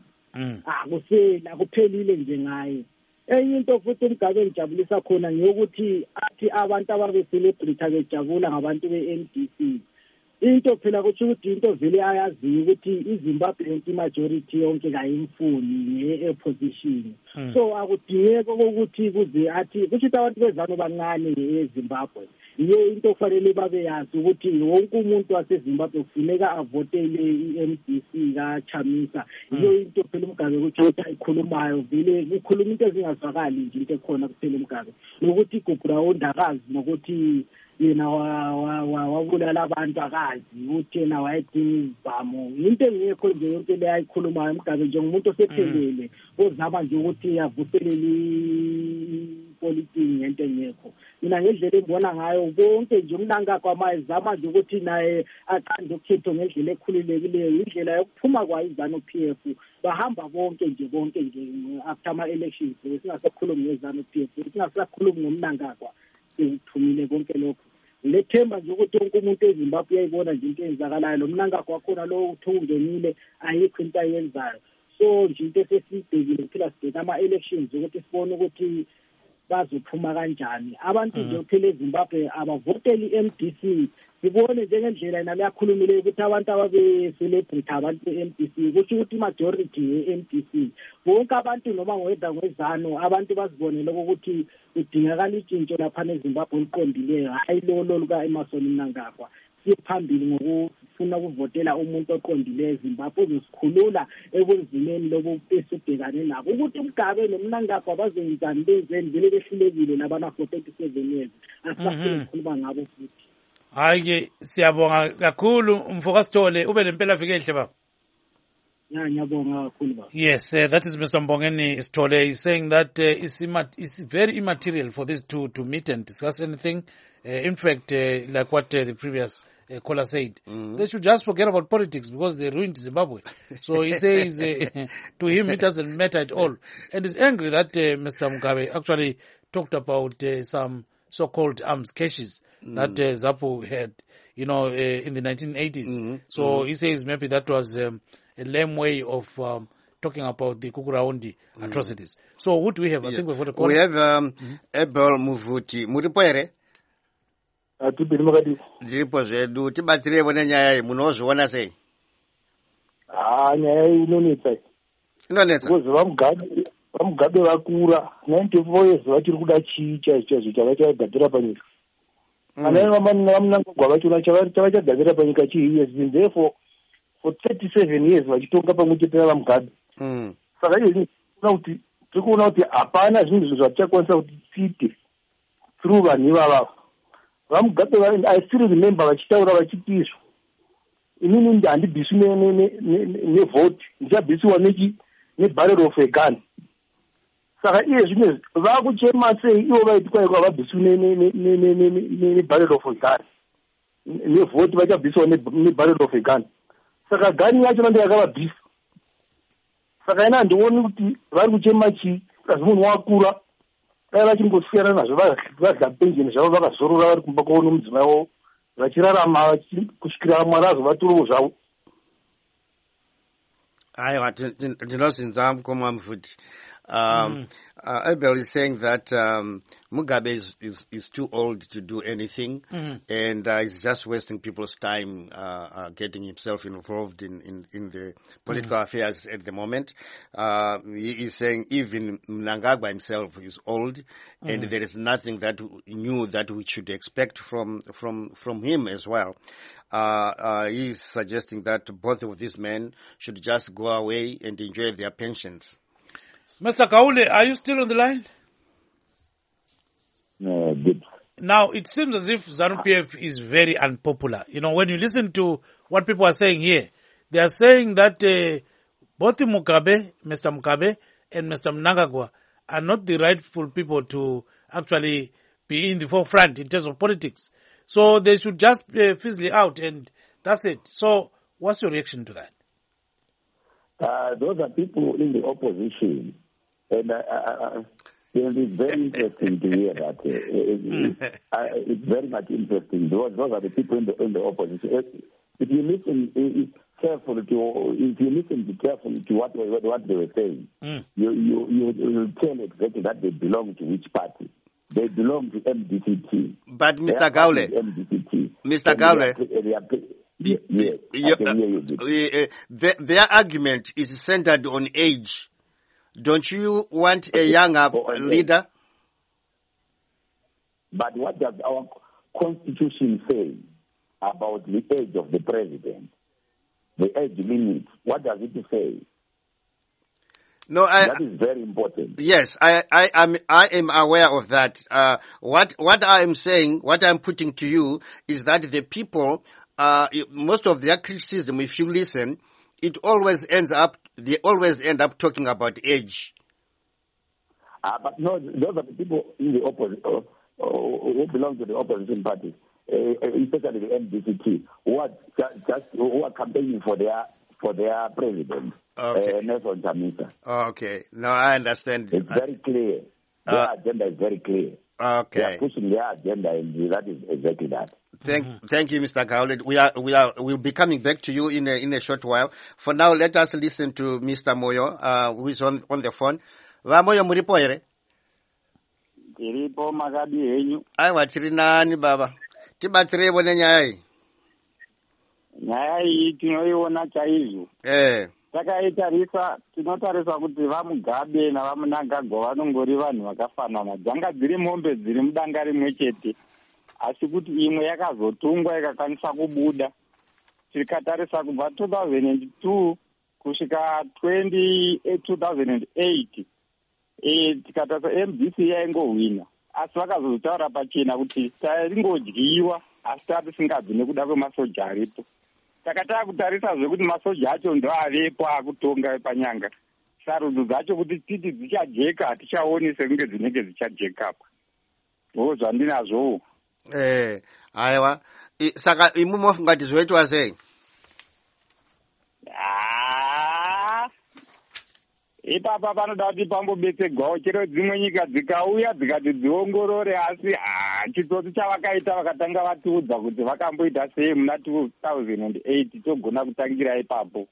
Akuphelile nje ngaye. Enye into futhi umgaba engijabulisa khona ngiyokuthi athi abantu ababecelebrate bejabula ngabantu beNDC. Into phela kuthi ukuthi into vele ayazi ukuthi iZimbabwe yonke majority yonke kayimfuni nge-opposition. So akudingeki ukuthi kuze athi kuthi abantu bezano bancane eZimbabwe. Yiyo into okufanele babe yazi ukuthi wonke umuntu waseZimbabwe kufuneka avotele iMDC kaChamisa. Yiyo into phela umgabe ukuthi ayikhulumayo vele ukhuluma into ezingazwakali nje into ekhona kuphela umgabe. Nokuthi igugrawundi akazi nokuthi yena wabulala abantu akazi ukuthi yena wayedinga izibhamu. Into engekho nje yonke le ayikhulumayo umgabe njengomuntu osephelele ozama nje ukuthi avuselele politiki ngento engekho. Mina ngendlela engibona ngayo bonke nje uMnangagwa amazama nje ukuthi naye aqande ukhetho ngendlela ekhululekileyo, indlela yokuphuma kwa iZANU-PF. Bahamba bonke nje after ama-elections singasakhulumi ngeZANU-PF, singasakhulumi ngoMnangagwa. Sekuphumile konke lokho. Lethemba nje ukuthi wonke umuntu eZimbabwe uyayibona nje into eyenzakalayo. Lo Mnangagwa wakhona lo uthi ungenile ayikho into ayenzayo. So nje into esesibhekile phela sibheka ama-elections ukuthi sibone ukuthi bazophuma kanjani. Abantu nje phela eZimbabwe abavoteli iMDC. Sibone njengendlela nami yakhulumile ukuthi abantu ababe-celebrate abantu be-MDC kusho ukuthi i-majority ye-MDC bonke abantu noma ngwedla ngwezano abantu bazibonele ukuthi kudingakala itshintsho lapha eZimbabwe eliqondileyo, hayi lolo luka-Emmerson Mnangagwa. Siphambili ngokufuna ukuvotela umuntu oqondileyo eZimbabwe uzosikhulula ebunzimeni lobu esibhekane nabo ukuthi umgabe noMnangagwa bazoyenzani benzeni vele behlulekile labana for 37 years. Asifuna ukukhuluma ngabo futhi. Hayi ke siyabonga kakhulu mfoka Sithole, ube lempela viki enhle baba. Yes, that is Mr. Mbongeni Stole. He's saying that it's very immaterial for these two to meet and discuss anything. In fact, like what the previous caller said, they should just forget about politics because they ruined Zimbabwe. So he says to him it doesn't matter at all. And he's angry that Mr. Mugabe actually talked about some so-called arms caches that ZAPU had, in the 1980s. So he says maybe that was a lame way of talking about the Kukuraundi atrocities. So what do we have? I think we've got a call. We have Abel Muvuti. Muripoere? Ziripo zvedu tibatsirevo nenyaya iyi munozviona sei? Nyaya iyi inonetsa because vamugabe vakura 94 years vachiri kuda chii chaizvo chavachagadzira panyika. Ana vamunangagwa vachona chavachagadzira panyika chii has been there for 37 years vachitonga pamwe chete navamugabe. Saka izvi tiri kuona kuti hapana zvinhu zvatichakwanisa kuti tiite through vanhu ivava. Vamugabe I still remember vachitaura vachiti izvo inini handibviswi nevhoti ndichabvisiwa nebarrel of a gun. Saka iye zvimwe vakuchema sei ivo vaiti kwaiko havabviswi nebarrel of a gun nevhoti vachabvisiwa nebarrel of a gun. Saka gani yacho ndiyakavabvisa. Saka ina handioni kuti vari kuchema chii kasi munhu wakura dai vachingosiyana nazvo vadla penjeni zvavo vakazorora vari kumba kwavo nomudzimai wavo vachirarama kusvikira mwari azovatorowo zvavo. Aiwa, ndinozinza mukoma mfuti. Abel is saying that Mugabe is too old to do anything, and he's just wasting people's time getting himself involved in the political affairs at the moment. He is saying even Mnangagwa himself is old, and there is nothing that new that we should expect from him as well. He is suggesting that both of these men should just go away and enjoy their pensions. Mr. Kaule, are you still on the line? Good. Now, it seems as if ZANU-PF is very unpopular. When you listen to what people are saying here, they are saying that both Mugabe, Mr. Mugabe, and Mr. Mnangagwa are not the rightful people to actually be in the forefront in terms of politics. So they should just fizzle out, and that's it. So what's your reaction to that? Those are people in the opposition, and it will be very interesting to hear that. It's very much interesting. Those are the people in the opposition. If you listen carefully to what they were saying, you tell exactly that they belong to which party. They belong to MDCT. But Mr. Gaule, Mr. Gaule, their argument is centered on age. Don't you want a younger leader? But what does our constitution say about the age of the president? The age limit. What does it say? No, that is very important. Yes, I am aware of that. What I am saying, what I am putting to you is that the people, most of their criticism, if you listen, they always end up talking about age. But no, those are the people in the opposition, who belong to the opposition party, especially the MDCT, who are campaigning for their president. Okay. Nelson Chamisa. Okay. No, I understand. It's very clear. Their agenda is very clear. Okay. They are pushing their agenda, and that is exactly that. Thank you, Mr. Kaule. We'll be coming back to you in a short while. For now, let us listen to Mr. Moyo, who is on the phone. Moyo muripo ere? Tiripo makadi henyu. Aiwa tiri nani baba? Tibatsirevo nenyaya iyi. Nyaya iyi tinoiona chaizvo. Tinotarisa kuti vamugabe navamunangagwa vanongori vanhu vakafanana. Dzanga dziri mombe dziri mudanga rimwe chete. Asi kuti imwe yakazotungwa ikakwanisa kubuda. Tikatarisa kubva 2002 kusvika 2008. Tikatarisa MDC yaingohwina. Asi vakazotaura pachena kuti taringodyiwa asi tatisingabvi nekuda kwemasoja aripo. takataka kutarisa zvekuti masoja acho ndo avepo akutonga panyanga. Sarudzo dzacho kuti titi dzichajeka hatichaoni sekunge dzinenge dzichajeka pa. Ndo zvandinazvo. Aiwa. Saka imu mofunga kuti zvoitwa sei? Ipapa panoda kuti pambobetsegwawo chero dzimwe nyika dzikauya dzikati dziongorore asi chitsotsi chavakaita vakatanga vatiudza kuti vakamboita sei muna 2008 togona kutangira ipapo.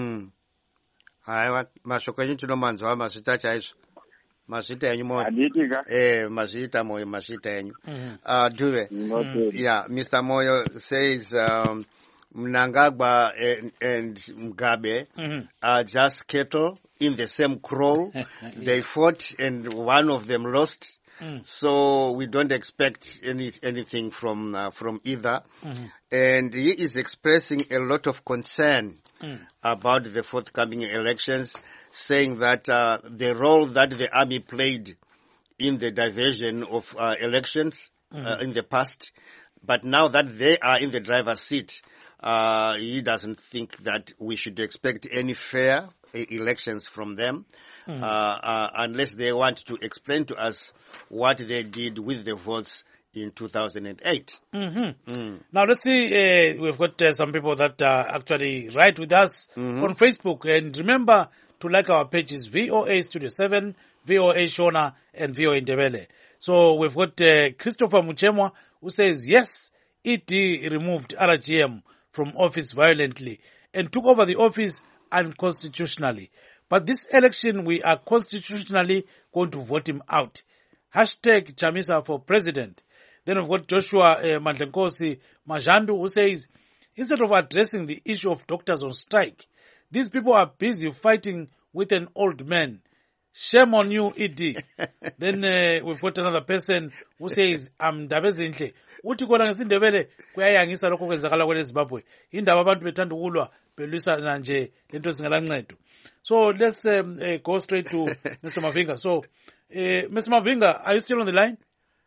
Haiwa, mashoko enyu tinomanzwa mazvita chaizvo. Mazvita enyu moyo. Aditika. Mazvita moyo, mazvita enyu. Duve. Yeah, Mr. Moyo says Mnangagwa and Mugabe are just cattle in the same kraal. They fought and one of them lost. So we don't expect anything from either. And he is expressing a lot of concern about the forthcoming elections, saying that the role that the army played in the diversion of elections in the past, but now that they are in the driver's seat, he doesn't think that we should expect any fair elections from them unless they want to explain to us what they did with the votes in 2008. Now let's see, we've got some people that actually write with us on Facebook, and remember to like our pages, VOA Studio 7, VOA Shona, and VOA Ndebele. So we've got Christopher Muchemwa, who says, yes, ED removed RGM from office violently and took over the office unconstitutionally. But this election, we are constitutionally going to vote him out. Hashtag Chamisa for president. Then we've got Joshua Mandlenkosi Majandu, who says, instead of addressing the issue of doctors on strike, these people are busy fighting with an old man. Shame on you, ED. Then we've got another person who says, Mdabezinhle. Uthi kona ngesindebele kuyayangisa lokho kwenzakala kwele Zimbabwe. Indaba abantu bethanda ukulwa belwisana nje lento zingalancedo. So let's go straight to Mr. Mavinga. So Mr. Mavinga, are you still on the line?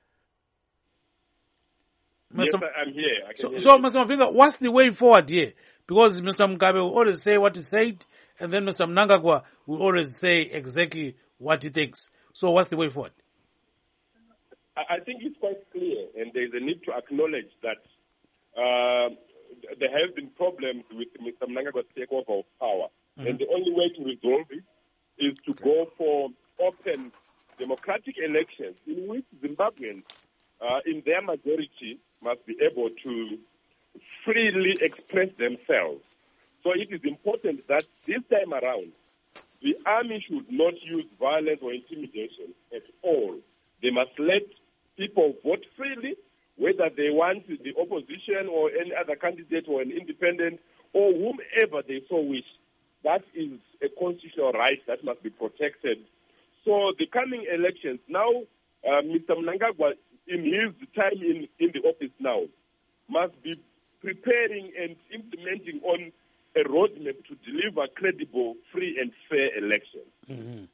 Yes, I'm here. I can hear so Mr. Mavinga, what's the way forward here? Because Mr. Mugabe will always say what he said, and then Mr. Mnangagwa will always say exactly what he thinks. So what's the way forward? I think it's quite clear, and there's a need to acknowledge that there have been problems with Mr. Mnangagwa's takeover of power. And the only way to resolve it is to go for open democratic elections in which Zimbabweans, in their majority, must be able to freely express themselves. So it is important that this time around, the army should not use violence or intimidation at all. They must let people vote freely, whether they want the opposition or any other candidate or an independent or whomever they so wish. That is a constitutional right that must be protected. So the coming elections, now Mr. Mnangagwa, in his time in the office now, must be preparing and implementing on a roadmap to deliver credible, free and fair elections.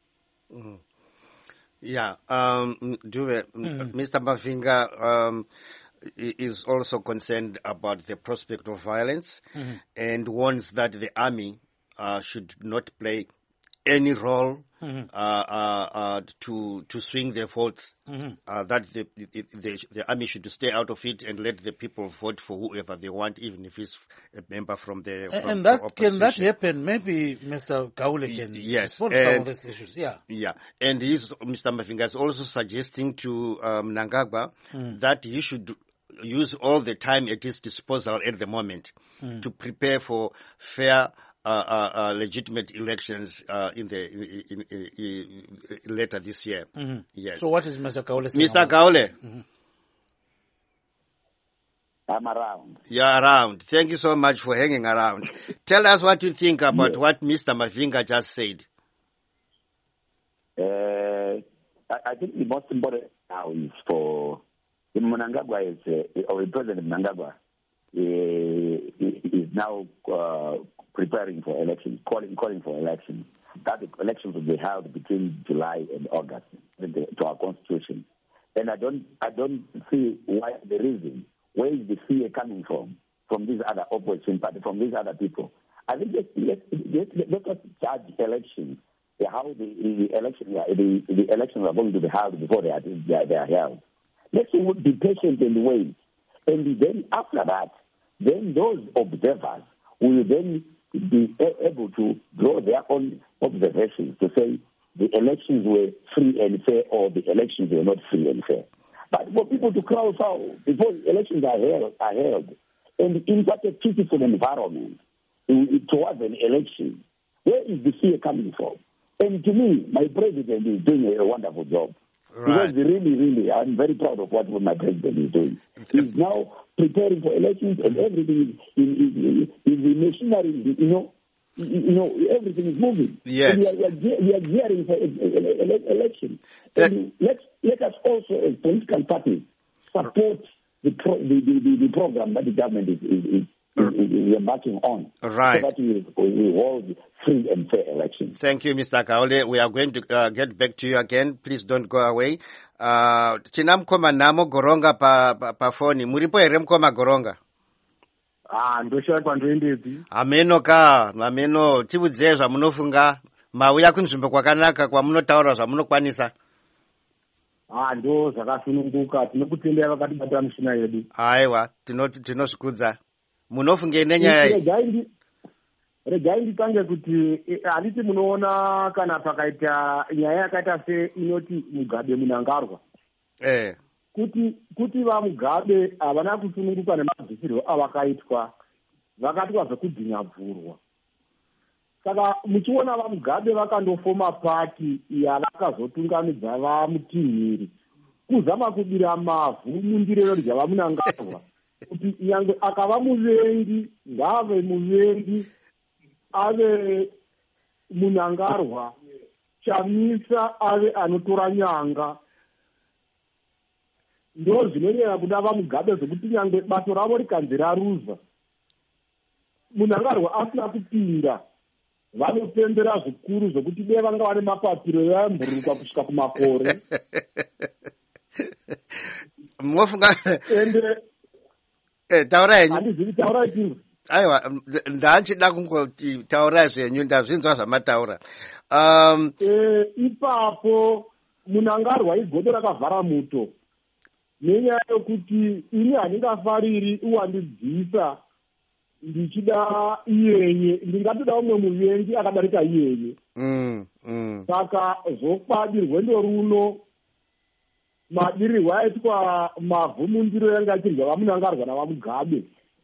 Yeah, Mr. Mavinga is also concerned about the prospect of violence and warns that the army should not play any role to swing their votes. That the army should stay out of it and let the people vote for whoever they want, even if it's a member from the opposition. Can that happen? Maybe Mr. Gaule can respond to some of these issues. Yeah, and Mr. Mavinga is also suggesting to Mnangagwa that he should use all the time at his disposal at the moment to prepare for fair, legitimate elections later this year. Yes. So what is Mr. Gaule saying? Mr. Gaule? I'm around. You're around. Thank you so much for hanging around. Tell us what you think about what Mr. Mavinga just said. I think the most important now is for Mnangagwa or President Mnangagwa is now preparing for elections, calling for elections. That the elections will be held between July and August to our constitution. And I don't see why the reason. Where is the fear coming from? from these other opposition parties, from these other people. I think let us judge elections, how the elections are going to be held before they are held. Let's be patient and wait. And then after that, then those observers will then be able to draw their own observations to say the elections were free and fair or the elections were not free and fair. But for people to cry foul before elections are held, and in such a peaceful environment towards an election, where is the fear coming from? And to me, my president is doing a wonderful job. Right. Because really, I'm very proud of what my president is doing. He's now preparing for elections, and everything is the machinery, everything is moving. Yes. And we are gearing for election. And let us also, as political parties, support the program that the government is embarking on. Right. So that we hold free and fair elections. Thank you, Mr. Kaole. We are going to get back to you again. Please don't go away. Tina mkoma namo Goronga pa phone. Muripo ere mkoma Goronga? Ndoshakwa ndoendedzi. Ameno tibudze zvamunofunga mauya kunzvimbo kwakanaka kwamunotaura zvamunokwanisa. Ndo zvakasununguka, tinokutendera vakatibata mishina yedu. Aiwa, tinozvikudza. Munofungei nenyaya regai nditange kuti handiti munoona kana pakaita nyaya yakaita inoti Mugabe Munangarwa. Kuti vaMugabe havana kusununguka nemabvisirwo avakaitwa, vakaitwa zvekudhinyabvurwa. Saka muchiona vaMugabe vakandofoma pati yavakazotungamidza vamutinhiri kuzama kubira mavhu mundirero ryavamunangarwa kuti nyangwe akava muvengi ngave muvengi ave Munangarwa, Chamisa ave anotora nyanga. Ndo zvinonyanya kuda vaMugabe zvokuti nyangwe bato ravo rikanzi raruza, Munangarwa asina kupinda, vanopembera zvikuru zvokuti dai vanga vane mapapiro yamburuka kusvika kumakore. Mofunga ende taurai handizivi taurai chiro. Aiwa, ndachida kungoti taurai zvenyu ndazvinzwa zvamataura. Ipapo Munangarwa igodo rakavhara muto nenyaya yokuti ini handingafariri uwandidzisa ndichida iyenye, ndingatoda umwe muvengi akadarika iyenye. Saka zokwadi rwendo runo madirirwo aitwa mavhu mundiro yanga achirya vaMunangarwa navaMugabe.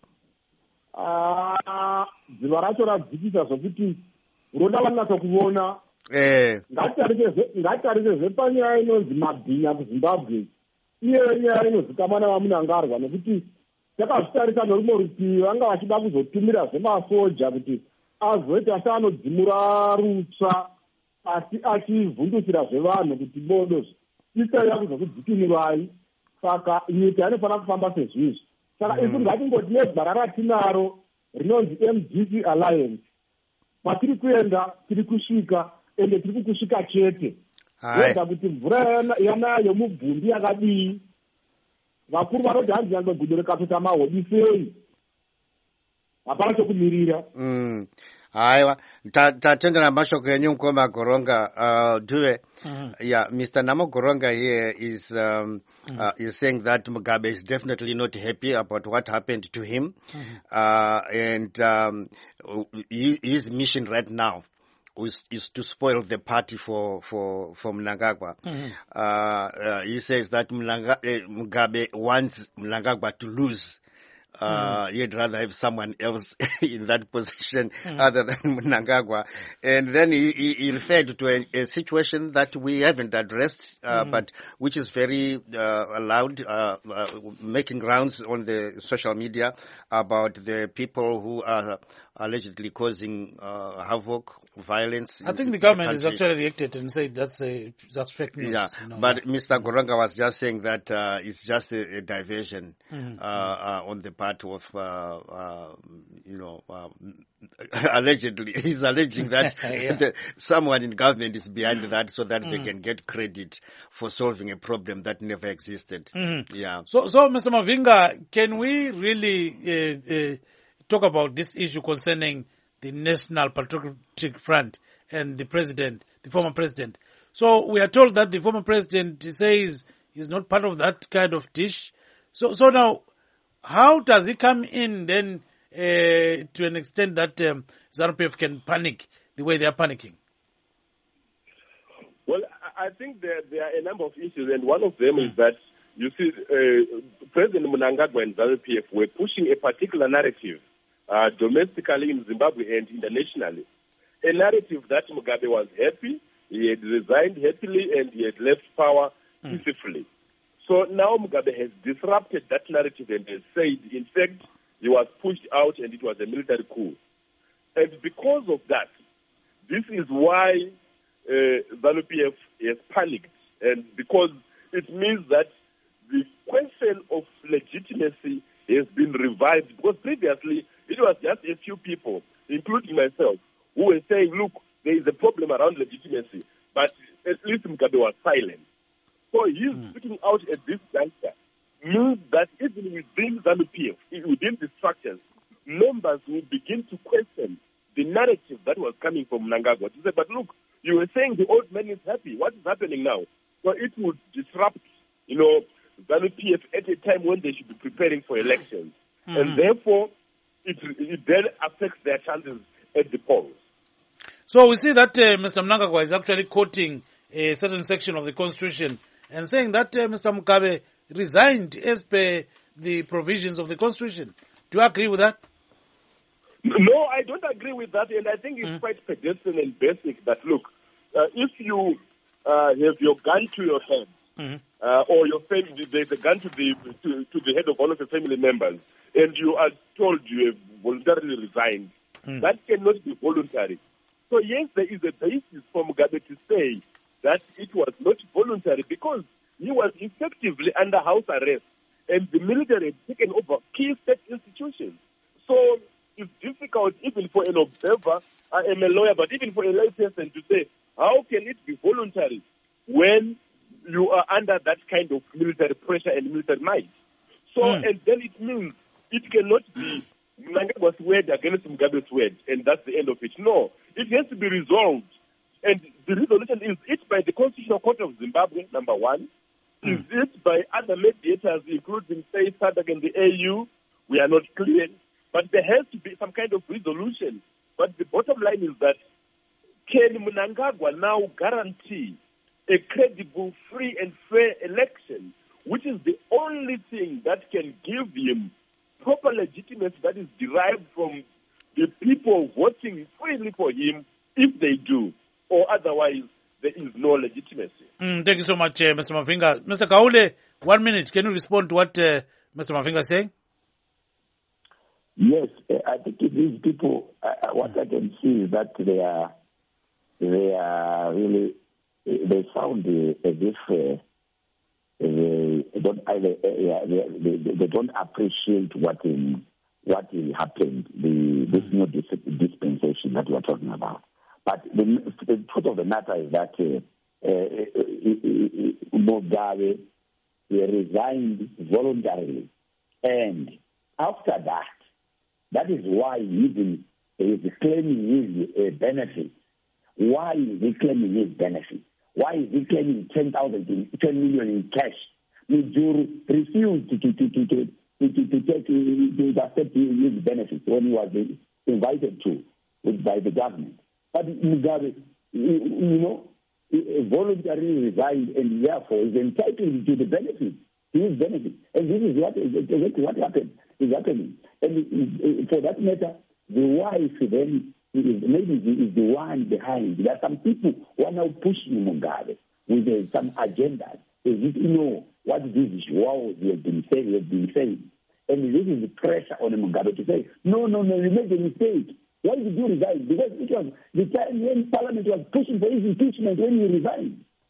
Dziva racho radzikisa zvokuti roda vanatsa kuona. Ngatarise panyaya inonzi Mabhinya kuZimbabwe, iyo nyaya inozikamwa navaMunangarwa, nekuti takazvitarisa norumwe rutivi vanga vachida kuzotumira zvemasoja kuti azoita seanodzimura rutsva asi achivhundusira zvevanhu kuti bodo isaya kuzokudzikimirai. Saka nyika inofanira kufamba sezvizvi. Saka isu ngatingoti negwara ratinaro rinonzi MDC Alliance, patiri kuenda tiri kusvika, ende tiri kukusvika chete. Wega kuti mvura yanaya yomubvumbi yakadii, vakuru vanoti hanzi nyangwe gudo rikapeta mahodi sei, hapana chokumirira. Aiwa, tatendera mashoko enyu mukoma Goronga. Yeah, Mr. Namo Goronga here is saying that Mugabe is definitely not happy about what happened to him, and his mission right now is to spoil the party for Mnangagwa. He says that Mugabe wants Mnangagwa to lose. He'd rather have someone else in that position other than Mnangagwa. And then he referred to a situation that we haven't addressed, but which is very loud, making rounds on the social media about the people who are allegedly causing havoc, violence. I think the government has actually reacted and said that's fake news. Yeah, but Mr. Goronga was just saying that it's just a diversion on the part of, allegedly, he's alleging that someone in government is behind that so that they can get credit for solving a problem that never existed. Yeah. So, Mr. Mavinga, can we really talk about this issue concerning the National Patriotic Front and the former president? So we are told that the former president says he's not part of that kind of dish. So now, how does he come in then to an extent that ZANU-PF can panic the way they are panicking? Well, I think there are a number of issues, and one of them is that, you see, President Mnangagwa and ZANU-PF were pushing a particular narrative domestically in Zimbabwe and internationally. A narrative that Mugabe was happy, he had resigned happily, and he had left power peacefully. So now Mugabe has disrupted that narrative and has said, in fact, he was pushed out and it was a military coup. And because of that, this is why ZANU-PF has panicked, and because it means that the question of legitimacy has been revived, because previously it was just a few people, including myself, who were saying, look, there is a problem around legitimacy, but at least Mugabe was silent. So his speaking out at this juncture means that even within ZANU-PF, within the structures, members will begin to question the narrative that was coming from Mnangagwa. To say, but look, you were saying the old man is happy. What is happening now? So it would disrupt, ZANU-PF at a time when they should be preparing for elections. And therefore, it then affects their chances at the polls. So we see that Mr. Mnangagwa is actually quoting a certain section of the Constitution and saying that Mr. Mugabe resigned as per the provisions of the Constitution. Do you agree with that? No, I don't agree with that, and I think it's quite pedestrian and basic that, look, if you have your gun to your head, or your family, there's a gun to the head of one of your family members, and you are told you have voluntarily resigned, that cannot be voluntary. So yes, there is a basis for Mugabe to say that it was not voluntary because he was effectively under house arrest and the military had taken over key state institutions. So it's difficult even for an observer, I am a lawyer, but even for a layperson to say, how can it be voluntary when you are under that kind of military pressure and military might? So, and then it means it cannot be Mnangagwa's word against Mugabe's word, and that's the end of it. No, it has to be resolved. And the resolution is it by the Constitutional Court of Zimbabwe, number one. Is it by other mediators, including, say, SADC and the AU? We are not clear. But there has to be some kind of resolution. But the bottom line is that can Mnangagwa now guarantee a credible, free and fair election, which is the only thing that can give him proper legitimacy that is derived from the people voting freely for him, if they do, or otherwise there is no legitimacy. Thank you so much, Mr. Mavinga. Mr. Kaule, 1 minute. Can you respond to what Mr. Mavinga is saying? Yes, I think these people, what I can see is that they are really, they sound as if they don't appreciate what will happen, this new dispensation that we are talking about. But the truth of the matter is that Mugabe resigned voluntarily, and after that is why he is claiming his benefit. Why is he claiming his benefit? Why is he claiming 10 million in cash? Mijuru refused to accept his benefit when he was invited by the government. But Mugabe, voluntarily resigned, and therefore is entitled to the benefit, his benefit. And this is what happened. Is happening. And for that matter, the wife then is the one behind. There are some people who are now pushing Mugabe with some agenda. What this wow they have been saying. And this is the pressure on Mugabe to say, no, you made a mistake. Why did you resign? Because it was the time when Parliament was pushing for his impeachment when he resigned.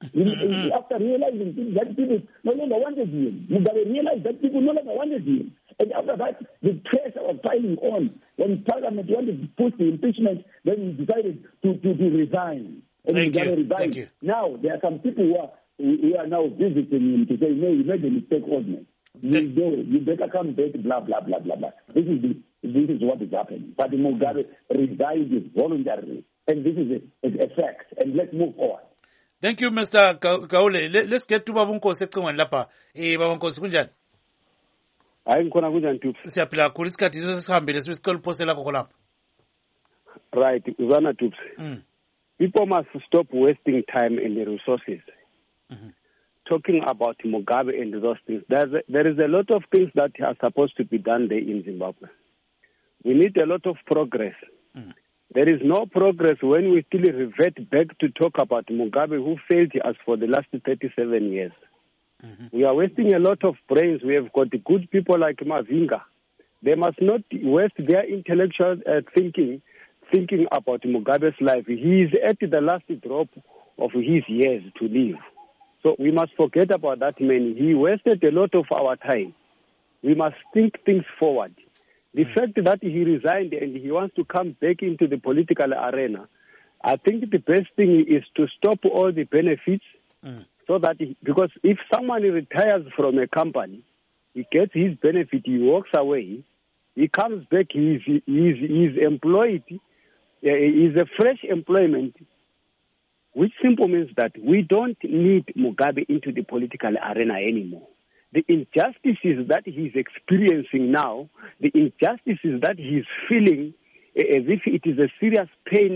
After realizing that people no longer wanted him, Mugabe realized that people no longer wanted him. And after that, the pressure was piling on. When Parliament wanted to push the impeachment, then he decided to resign. And Mugabe resigned. Now, there are some people who are now visiting him to say, no, you made a mistake, Osman. You better come back, blah, blah, blah, blah, blah. This is what is happening. But Mugabe resigned voluntarily. And this is a fact. And let's move forward. Thank you, Mr. Gaule. Let's get to Babunkosi ecingweni lapha. Babunkosi kunjani? Hayi ngikhona kunjani Tupsi? Siyaphila kakhulu isikhathi sesihambile sicela uphosela khona lapha. Right, uzana Tupsi. People must stop wasting time and resources. Talking about Mugabe and those things. There is a lot of things that are supposed to be done there in Zimbabwe. We need a lot of progress. There is no progress when we still revert back to talk about Mugabe, who failed us for the last 37 years. We are wasting a lot of brains. We have got good people like Mavinga. They must not waste their intellectual thinking about Mugabe's life. He is at the last drop of his years to live. So we must forget about that man. He wasted a lot of our time. We must think things forward. The fact that he resigned and he wants to come back into the political arena, I think the best thing is to stop all the benefits so that, because if someone retires from a company, he gets his benefit, he walks away, he comes back, he's employed, is a fresh employment, which simply means that we don't need Mugabe into the political arena anymore. The injustices that he's experiencing now, the injustices that he's feeling as if it is a serious pain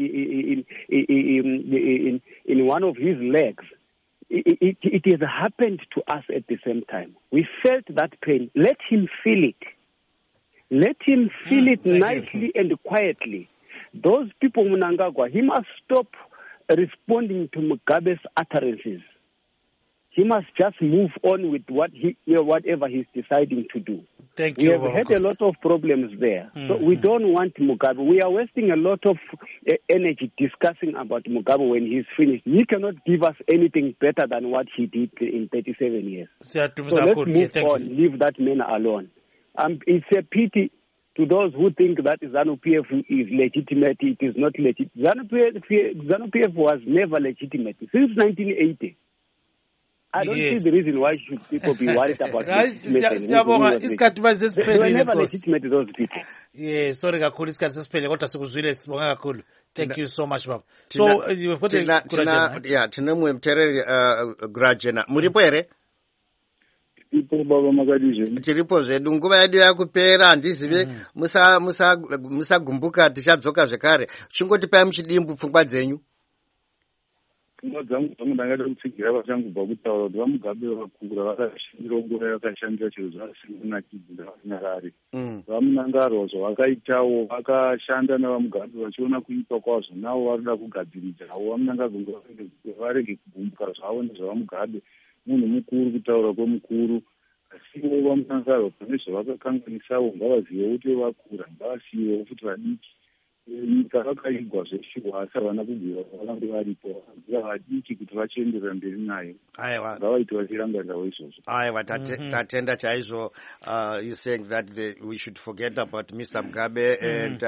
in one of his legs, it has happened to us at the same time. We felt that pain. Let him feel it. Let him feel it nicely and quietly. Those people, Mnangagwa, he must stop responding to Mugabe's utterances. He must just move on with whatever he's deciding to do. Thank you. We have had a lot of problems there. So we don't want Mugabe. We are wasting a lot of energy discussing about Mugabe when he's finished. He cannot give us anything better than what he did in 37 years. So let's move on, leave that man alone. It's a pity to those who think that ZANU-PF is legitimate. It is not legitimate. ZANU-PF was never legitimate since 1980. I don't see the reason why should people be worried about guys. They were never legitimate, those people. Yeah, sorry kakhulu isikhathi sesiphele kodwa sikuzwile sibonga kakhulu. Thank you so much baba. So you've got tinemwe mtereri Grajena. Muripo ere? Ipo baba makadizve. Tiripo zvedu nguva yedu yakupera handizive musagumbuka tichadzoka zvekare. Chingotipai muchidimbu pfungwa dzenyu. Pfungwa dzangu ndangada kutsigira vachangobva kutaura kuti vaMugabe vakura vakashandira nguva yakashandira chiro zvavasinganakidzi ndavanyarare. VaMnangagwa zvavakaitawo vakashanda navaMugabe vachiona kuipa kwazvo navo varikuda kugadziridzawo vaMnangagwa varege kugumbuka zvavo nezvavaMugabe. Munhu mukuru kutaura kwemukuru, asiwo vaMnangagwa pane zvavakakanganisawo ngavazive kuti vakura, ngavasiyewo futi vadiki. Nyika vakaigwa zveshuwa asi havana kubvira vavange varipo, vadiki kuti vachienderera mberi nayo. Ngavaiti vachirangarirawo izvozvo. Aiwa, tatenda chaizvo. He's saying that we should forget about Mr. Mugabe and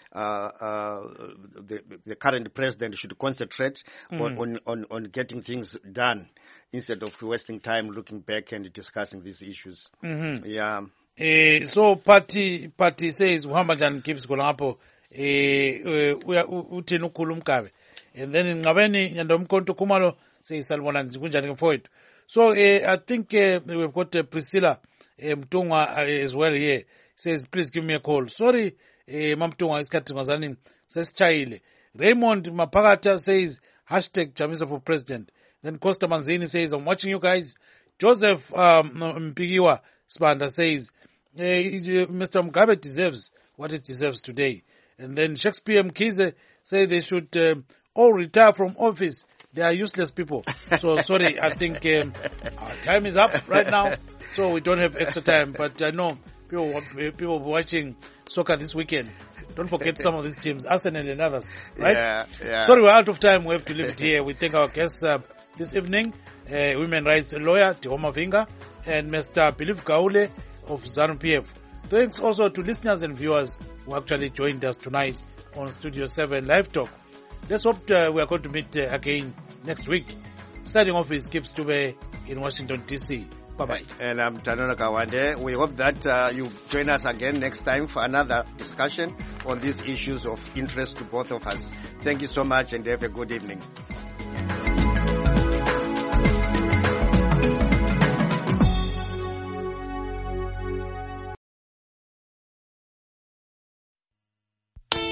the current president should concentrate on getting things done, instead of wasting time looking back and discussing these issues. Yeah. So party says uhamba njani keeps kolapho uthini ukhulu Mugabe, and then ngabeni nyandomkonto kumalo seyisalibona kunjani mfowethu. So I think we've got Priscilla Mtungwa as well here. Says please give me a call. Sorry Mamtungwa isikhathi ngazani sesichayile. Raymond Mapakata says #Chamisa for president. Then Costa Manzini says, I'm watching you guys. Joseph Mpigiwa Spanda says, Mr. Mugabe deserves what it deserves today. And then Shakespeare Mkize say they should all retire from office. They are useless people. So sorry, I think our time is up right now. So we don't have extra time. But I know people watching soccer this weekend. Don't forget some of these teams, Arsenal and others, right? Yeah. Sorry, we're out of time. We have to leave it here. We thank our guests. this evening, women rights lawyer Tihoma Vinga and Mr. Believe Gaule of ZANU-PF. Thanks also to listeners and viewers who actually joined us tonight on Studio 7 Live Talk. Let's hope we are going to meet again next week. Signing off is Kip Stube in Washington, D.C. Bye-bye. And I'm Tanola Kawande. We hope that you join us again next time for another discussion on these issues of interest to both of us. Thank you so much and have a good evening.